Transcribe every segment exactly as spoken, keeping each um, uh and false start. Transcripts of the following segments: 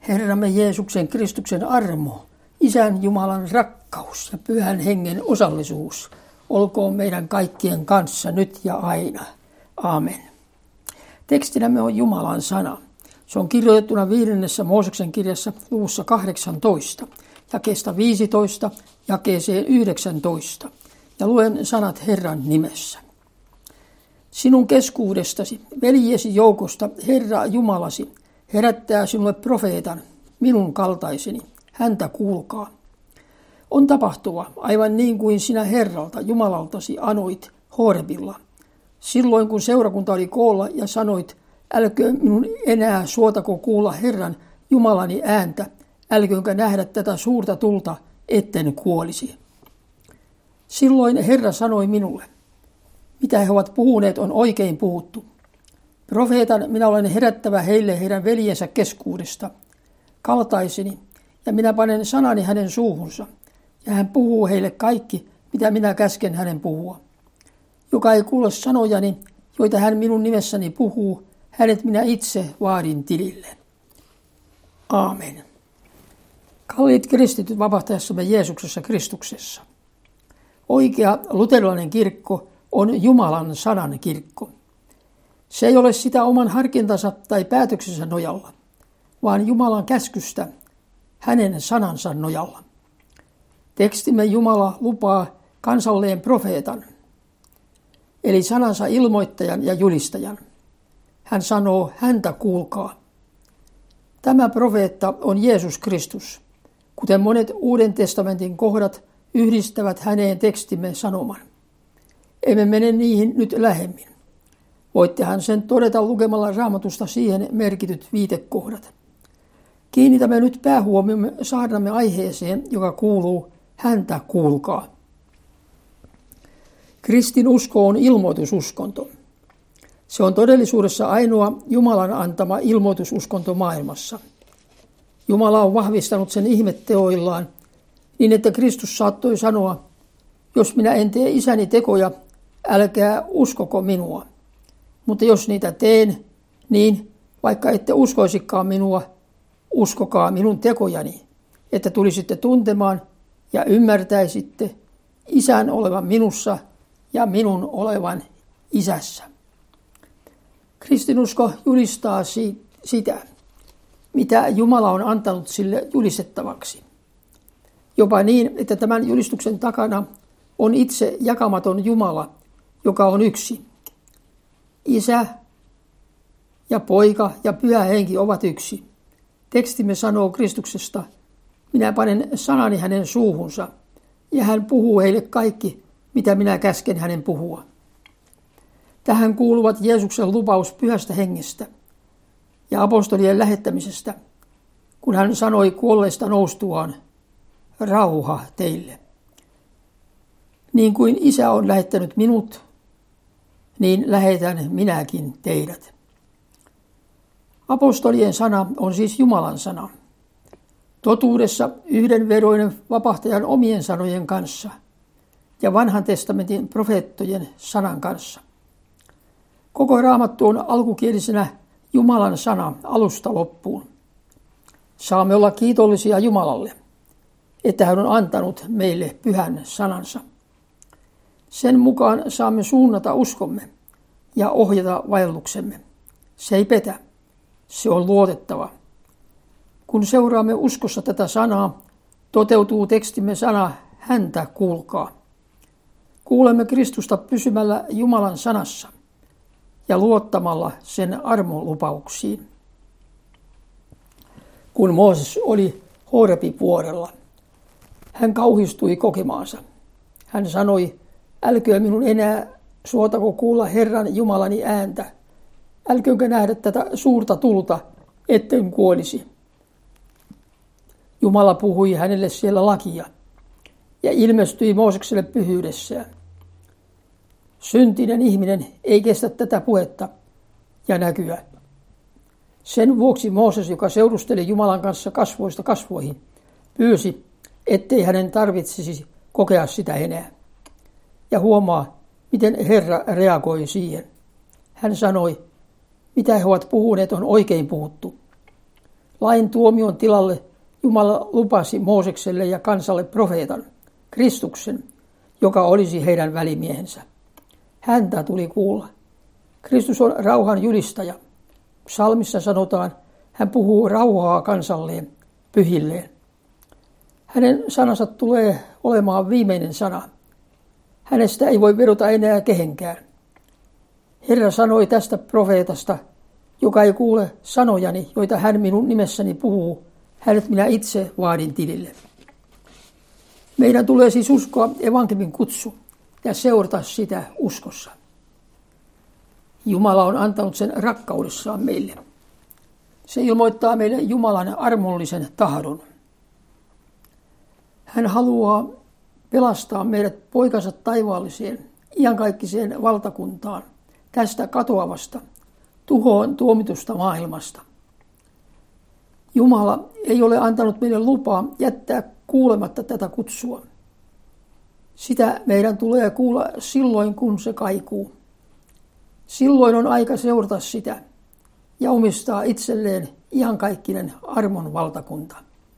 Herramme Jeesuksen Kristuksen armo, Isän Jumalan rakkaus ja Pyhän Hengen osallisuus olkoon meidän kaikkien kanssa nyt ja aina. Aamen. Tekstinämme on Jumalan sana. Se on kirjoitettuna viidennessä Mooseksen kirjassa luvussa kahdeksantoista, jakeesta viisitoista, jakeeseen yhdeksäntoista, ja luen sanat Herran nimessä. Sinun keskuudestasi, veljesi joukosta, Herra Jumalasi, herättää sinulle profeetan, minun kaltaiseni, häntä kuulkaa. On tapahtuva, aivan niin kuin sinä Herralta, Jumalaltasi, anoit Horebilla. Silloin kun seurakunta oli koolla ja sanoit, älköön minun enää suotako kuulla Herran Jumalani ääntä, älköönkä nähdä tätä suurta tulta, etten kuolisi. Silloin Herra sanoi minulle, mitä he ovat puhuneet on oikein puhuttu. Profeetan minä olen herättävä heille heidän veljensä keskuudesta, kaltaiseni, ja minä panen sanani hänen suuhunsa, ja hän puhuu heille kaikki, mitä minä käsken hänen puhua. Joka ei kuule sanojani, joita hän minun nimessäni puhuu, hänet minä itse vaadin tilille. Aamen. Kalliit kristityt vapahtajassamme Jeesuksessa Kristuksessa. Oikea luterilainen kirkko on Jumalan sanan kirkko. Se ei ole sitä oman harkintansa tai päätöksensä nojalla, vaan Jumalan käskystä hänen sanansa nojalla. Tekstimme Jumala lupaa kansalleen profeetan, eli sanansa ilmoittajan ja julistajan. Hän sanoo, häntä kuulkaa. Tämä profeetta on Jeesus Kristus, kuten monet Uuden testamentin kohdat yhdistävät häneen tekstimme sanoman. Emme mene niihin nyt lähemmin. Voittehan sen todeta lukemalla Raamatusta siihen merkityt viitekohdat. Kiinnitämme nyt päähuomiomme saarnamme aiheeseen, joka kuuluu, häntä kuulkaa. Kristinusko on ilmoitususkonto. Se on todellisuudessa ainoa Jumalan antama ilmoitususkonto maailmassa. Jumala on vahvistanut sen ihmetteoillaan, niin että Kristus saattoi sanoa, jos minä en tee isäni tekoja, älkää uskoko minua. Mutta jos niitä teen, niin vaikka ette uskoisikaan minua, uskokaa minun tekojani, että tulisitte tuntemaan ja ymmärtäisitte isän olevan minussa ja minun olevan isässä. Kristinusko julistaa sitä, mitä Jumala on antanut sille julistettavaksi. Jopa niin, että tämän julistuksen takana on itse jakamaton Jumala, joka on yksi. Isä ja poika ja Pyhä Henki ovat yksi. Tekstimme sanoo Kristuksesta, minä panen sanani hänen suuhunsa, ja hän puhuu heille kaikki, mitä minä käsken hänen puhua. Tähän kuuluvat Jeesuksen lupaus Pyhästä Hengestä ja apostolien lähettämisestä, kun hän sanoi kuolleista noustuaan, rauha teille. Niin kuin Isä on lähettänyt minut, niin lähetän minäkin teidät. Apostolien sana on siis Jumalan sana. Totuudessa yhdenveroinen vapahtajan omien sanojen kanssa ja vanhan testamentin profeettojen sanan kanssa. Koko Raamattu on alkukielisenä Jumalan sana alusta loppuun. Saamme olla kiitollisia Jumalalle, että hän on antanut meille pyhän sanansa. Sen mukaan saamme suunnata uskomme ja ohjata vaelluksemme. Se ei petä, se on luotettava. Kun seuraamme uskossa tätä sanaa, toteutuu tekstimme sana, häntä kuulkaa. Kuulemme Kristusta pysymällä Jumalan sanassa ja luottamalla sen armolupauksiin. Kun Mooses oli Horebi-vuorella, hän kauhistui kokemaansa. Hän sanoi, älköön minun enää suotako kuulla Herran Jumalani ääntä, älköönkö nähdä tätä suurta tulta, etten kuolisi. Jumala puhui hänelle siellä lakia ja ilmestyi Moosekselle pyhyydessään. Syntinen ihminen ei kestä tätä puhetta ja näkyä. Sen vuoksi Mooses, joka seurusteli Jumalan kanssa kasvoista kasvoihin, pyysi, ettei hänen tarvitsisi kokea sitä enää. Ja huomaa, miten Herra reagoi siihen. Hän sanoi, mitä he ovat puhuneet on oikein puhuttu. Lain tuomion tilalle Jumala lupasi Moosekselle ja kansalle profeetan, Kristuksen, joka olisi heidän välimiehensä. Häntä tuli kuulla. Kristus on rauhan julistaja. Psalmissa sanotaan, hän puhuu rauhaa kansalleen, pyhilleen. Hänen sanansa tulee olemaan viimeinen sana. Hänestä ei voi vedota enää kehenkään. Herra sanoi tästä profeetasta, joka ei kuule sanojani, joita hän minun nimessäni puhuu, hänet minä itse vaadin tilille. Meidän tulee siis uskoa evankeliumin kutsu ja seurata sitä uskossa. Jumala on antanut sen rakkaudessaan meille. Se ilmoittaa meille Jumalan armollisen tahdon. Hän haluaa pelastaa meidät poikansa taivaalliseen, iankaikkiseen valtakuntaan, tästä katoavasta, tuhoon tuomitusta maailmasta. Jumala ei ole antanut meille lupaa jättää kuulematta tätä kutsua. Sitä meidän tulee kuulla silloin, kun se kaikuu. Silloin on aika seurata sitä ja omistaa itselleen iankaikkinen armon valtakunta.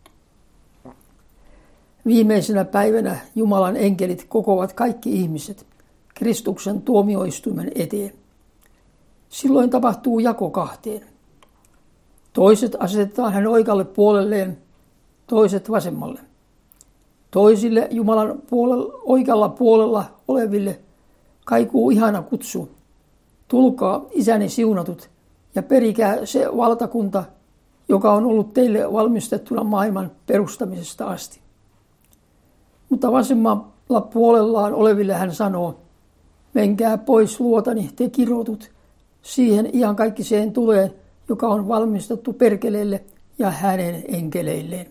Viimeisenä päivänä Jumalan enkelit kokoavat kaikki ihmiset Kristuksen tuomioistuimen eteen. Silloin tapahtuu jako kahteen. Toiset asetetaan hänen oikealle puolelleen, toiset vasemmalle. Toisille Jumalan puolella, oikealla puolella oleville kaikuu ihana kutsu. Tulkaa isäni siunatut ja perikää se valtakunta, joka on ollut teille valmistettuna maailman perustamisesta asti. Mutta vasemmalla puolellaan oleville hän sanoo, menkää pois luotani, te kirotut, siihen iankaikkiseen tuleen, joka on valmistettu perkeleelle ja hänen enkeleilleen.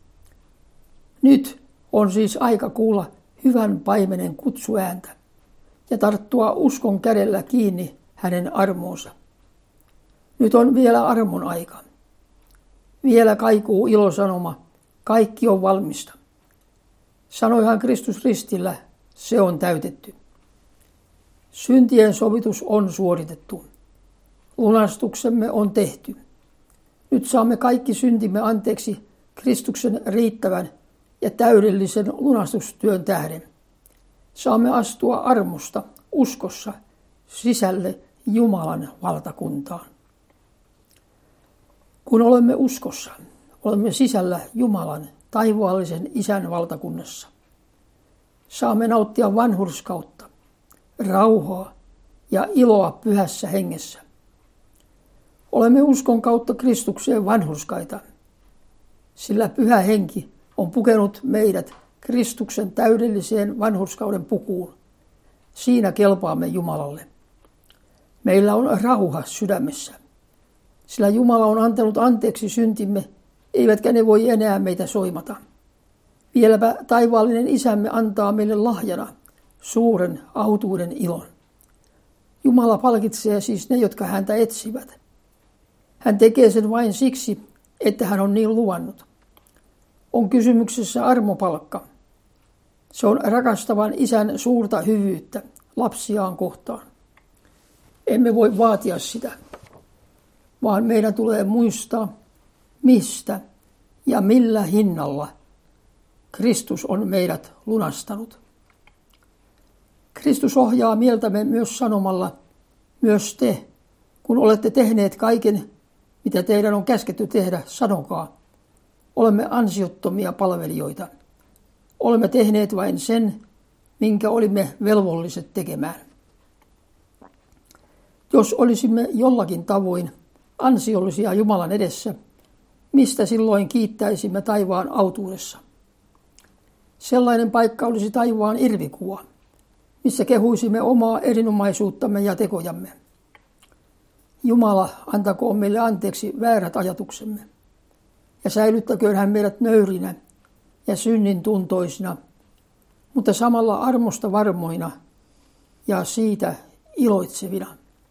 Nyt on siis aika kuulla hyvän paimenen kutsuääntä ja tarttua uskon kädellä kiinni hänen armoonsa. Nyt on vielä armon aika. Vielä kaikuu ilosanoma, kaikki on valmista. Sanoihan Kristus ristillä, se on täytetty. Syntien sovitus on suoritettu. Lunastuksemme on tehty. Nyt saamme kaikki syntimme anteeksi Kristuksen riittävän ja täydellisen lunastustyön tähden. Saamme astua armosta, uskossa, sisälle Jumalan valtakuntaan. Kun olemme uskossa, olemme sisällä Jumalan taivaallisen Isän valtakunnassa. Saamme nauttia vanhurskautta, rauhaa ja iloa pyhässä hengessä. Olemme uskon kautta Kristukseen vanhurskaita, sillä pyhä henki on pukenut meidät Kristuksen täydelliseen vanhurskauden pukuun. Siinä kelpaamme Jumalalle. Meillä on rauha sydämessä, sillä Jumala on antanut anteeksi syntimme, eivätkä ne voi enää meitä soimata. Vieläpä taivaallinen Isämme antaa meille lahjana suuren autuuden ilon. Jumala palkitsee siis ne, jotka häntä etsivät. Hän tekee sen vain siksi, että hän on niin luvannut. On kysymyksessä armopalkka. Se on rakastavan Isän suurta hyvyyttä lapsiaan kohtaan. Emme voi vaatia sitä, vaan meidän tulee muistaa, mistä ja millä hinnalla Kristus on meidät lunastanut. Kristus ohjaa mieltämme myös sanomalla, myös te, kun olette tehneet kaiken, mitä teidän on käsketty tehdä, sanokaa. Olemme ansiottomia palvelijoita. Olemme tehneet vain sen, minkä olimme velvolliset tekemään. Jos olisimme jollakin tavoin ansiollisia Jumalan edessä, mistä silloin kiittäisimme taivaan autuudessa? Sellainen paikka olisi taivaan irvikuva, missä kehuisimme omaa erinomaisuuttamme ja tekojamme. Jumala antakoon meille anteeksi väärät ajatuksemme ja säilyttäköön hän meidät nöyrinä ja synnin tuntoisina, mutta samalla armosta varmoina ja siitä iloitsevina.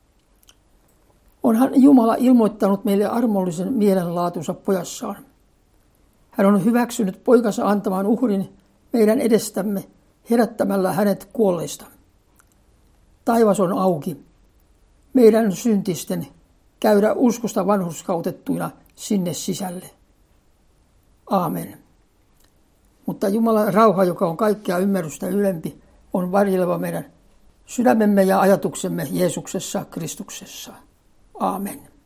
Onhan Jumala ilmoittanut meille armollisen mielenlaatunsa pojassaan. Hän on hyväksynyt poikansa antaman uhrin meidän edestämme herättämällä hänet kuolleista. Taivas on auki. Meidän syntisten käydä uskosta vanhurskautettuina sinne sisälle. Aamen. Mutta Jumalan rauha, joka on kaikkea ymmärrystä ylempi, on varjeleva meidän sydämemme ja ajatuksemme Jeesuksessa Kristuksessa. Aamen.